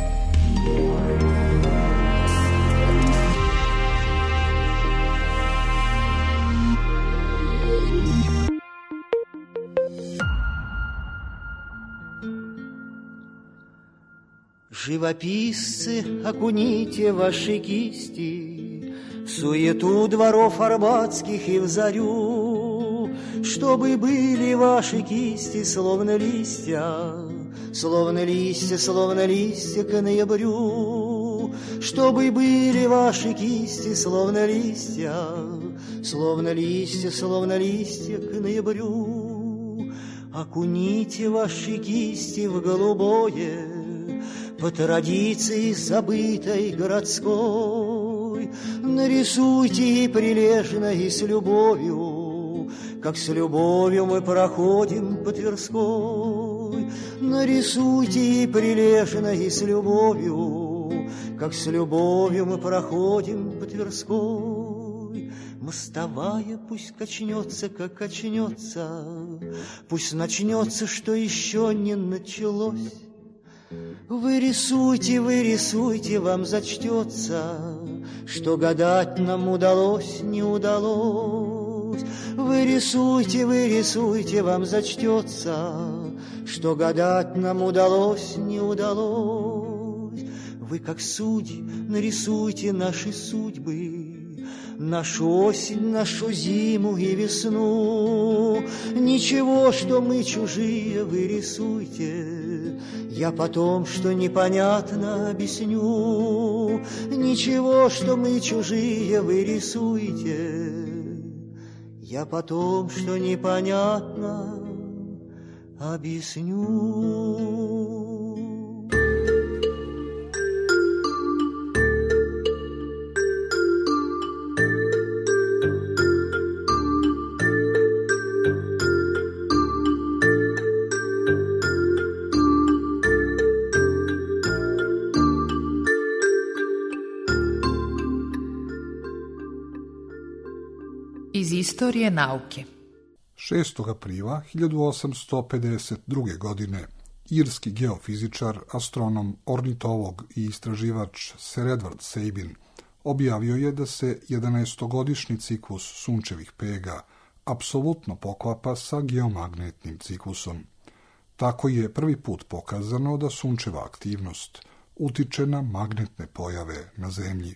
Живописцы, окуните ваши кисти в суету дворов арбатских и в зарю, чтобы были ваши кисти словно листья, словно листья, словно листья к ноябрю, чтобы были ваши кисти словно листья, словно листья, словно листья к ноябрю. Окуните ваши кисти в голубое, по традиции забытой городской, нарисуйте и прилежно, и с любовью, как с любовью мы проходим по Тверской. Нарисуйте и прилежно, и с любовью, как с любовью мы проходим по Тверской. Мостовая пусть качнется, как качнется, пусть начнется, что еще не началось. Вы рисуйте, вы рисуйте, вам зачтется, что гадать нам удалось, не удалось. Вы рисуйте, вы рисуйте, вам зачтется, что гадать нам удалось, не удалось. Вы, как судьи, нарисуйте наши судьбы, нашу осень, нашу зиму и весну. Ничего, что мы чужие, вы рисуйте, я потом, что непонятно, объясню. Ничего, что мы чужие, вы рисуйте, я потом, что непонятно, объясню. Iz istorije nauke. šestog aprila hiljadu osamsto pedeset druge. godine irski geofizičar, astronom, ornitolog i istraživač Sir Edward Sabin objavio je da se jedanaestogodišnji ciklus sunčevih pega apsolutno poklapa sa geomagnetnim ciklusom. Tako je prvi put pokazano da sunčeva aktivnost utiče na magnetne pojave na Zemlji.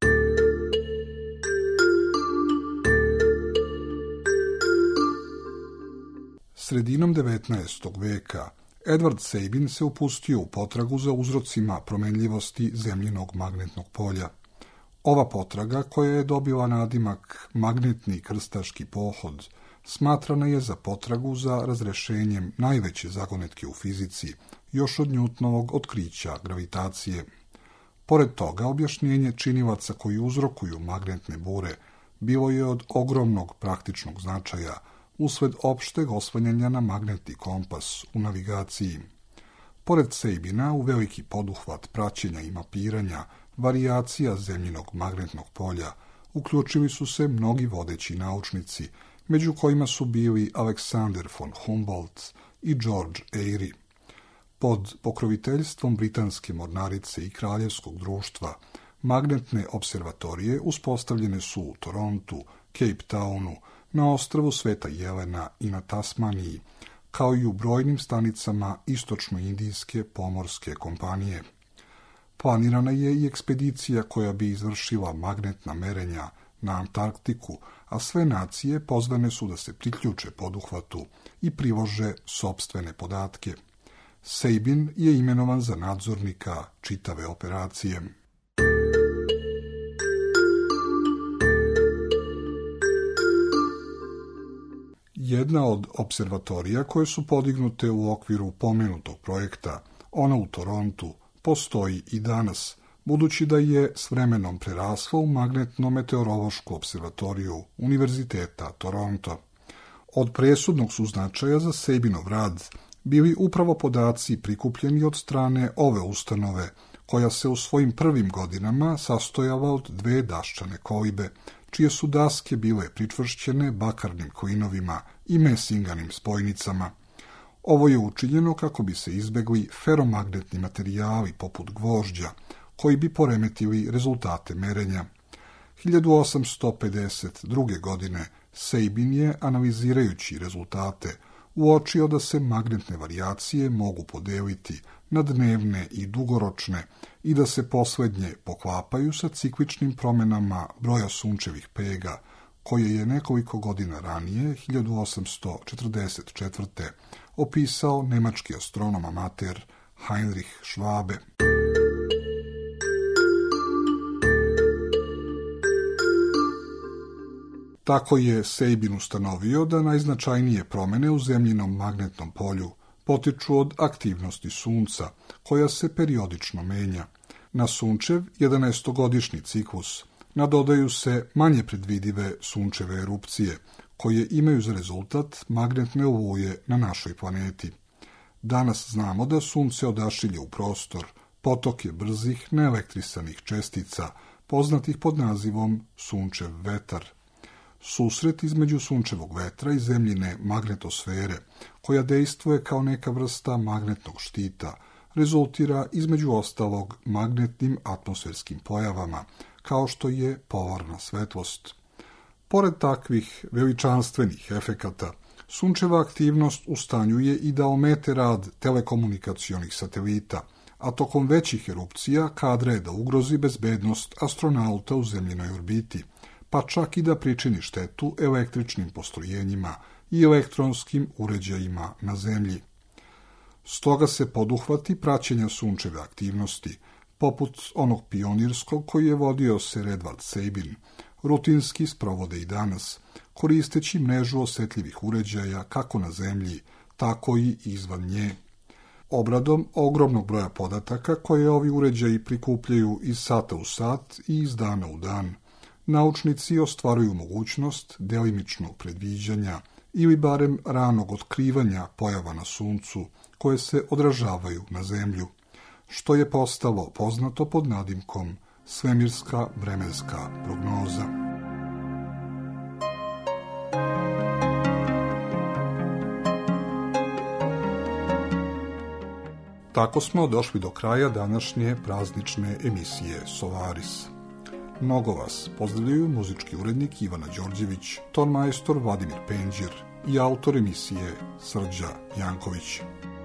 Sredinom devetnaestog veka Edward Sabin se upustio u potragu za uzrocima promenljivosti zemljinog magnetnog polja. Ova potraga, koja je dobila nadimak magnetni krstaški pohod, smatrana je za potragu za razrešenjem najveće zagonetke u fizici, još od Newtonovog otkrića gravitacije. Pored toga, objašnjenje činilaca koji uzrokuju magnetne bure bilo je od ogromnog praktičnog značaja, usled opšteg oslanjanja na magnetni kompas u navigaciji. Pored Sabina, u veliki poduhvat praćenja i mapiranja varijacija zemljinog magnetnog polja uključili su se mnogi vodeći naučnici, među kojima su bili Alexander von Humboldt i George Airy. Pod pokroviteljstvom Britanske mornarice i Kraljevskog društva, magnetne observatorije uspostavljene su u Torontu, Cape Townu, na ostrvu Sveta Jelena i na Tasmaniji, kao i u brojnim stanicama Istočno-indijske pomorske kompanije. Planirana je i ekspedicija koja bi izvršila magnetna merenja na Antarktiku, a sve nacije pozvane su da se priključe poduhvatu i prilože sopstvene podatke. Sabin je imenovan za nadzornika čitave operacije. Jedna od observatorija koje su podignute u okviru pomenutog projekta, ona u Torontu, postoji i danas, budući da je s vremenom prerasla u magnetno-meteorološku observatoriju Univerziteta Toronto. Od presudnog su značaja za Sabinov rad bili upravo podaci prikupljeni od strane ove ustanove, koja se u svojim prvim godinama sastojala od dve daščane kolibe, čije su daske bile pričvršćene bakarnim klinovima i mesinganim spojnicama. Ovo je učinjeno kako bi se izbegli feromagnetni materijali poput gvožđa, koji bi poremetili rezultate merenja. hiljadu osamsto pedeset druge. godine Sabin je, analizirajući rezultate, uočio da se magnetne varijacije mogu podeliti na dnevne i dugoročne i da se poslednje poklapaju sa cikličnim promenama broja sunčevih pega, koje je nekoliko godina ranije, hiljadu osamsto četrdeset četvrte. opisao nemački astronom amater Heinrich Schwabe. Tako je Sabin ustanovio da najznačajnije promene u zemljinom magnetnom polju potiču od aktivnosti Sunca, koja se periodično menja. Na Sunčev jedanaestogodišnji ciklus nadodaju se manje predvidive sunčeve erupcije, koje imaju za rezultat magnetne oluje na našoj planeti. Danas znamo da Sunce odašilje u prostor potoke brzih neelektrisanih čestica, poznatih pod nazivom Sunčev vetar. Susret između sunčevog vetra i zemljine magnetosfere, koja dejstvuje kao neka vrsta magnetnog štita, rezultira između ostalog magnetnim atmosferskim pojavama, kao što je polarna svetlost. Pored takvih veličanstvenih efekata, sunčeva aktivnost u stanju je i da omete rad telekomunikacionih satelita, a tokom većih erupcija kadra je da ugrozi bezbednost astronauta u zemljinoj orbiti, pa čak i da pričini štetu električnim postrojenjima i elektronskim uređajima na Zemlji. Stoga se poduhvati praćenja sunčeve aktivnosti, poput onog pionirskog koji je vodio Sir Edward Sabin, rutinski sprovode i danas, koristeći mrežu osetljivih uređaja kako na Zemlji, tako i izvan nje. Obradom ogromnog broja podataka koje ovi uređaji prikupljaju iz sata u sat i iz dana u dan, naučnici ostvaruju mogućnost delimičnog predviđanja ili barem ranog otkrivanja pojava na Suncu koje se odražavaju na Zemlju, što je postalo poznato pod nadimkom svemirska vremenska prognoza. Tako smo došli do kraja današnje praznične emisije Solaris. Mnogo vas pozdravljaju muzički urednik Ivana Đorđević, ton majstor Vladimir Penđir i autor emisije Srđa Janković.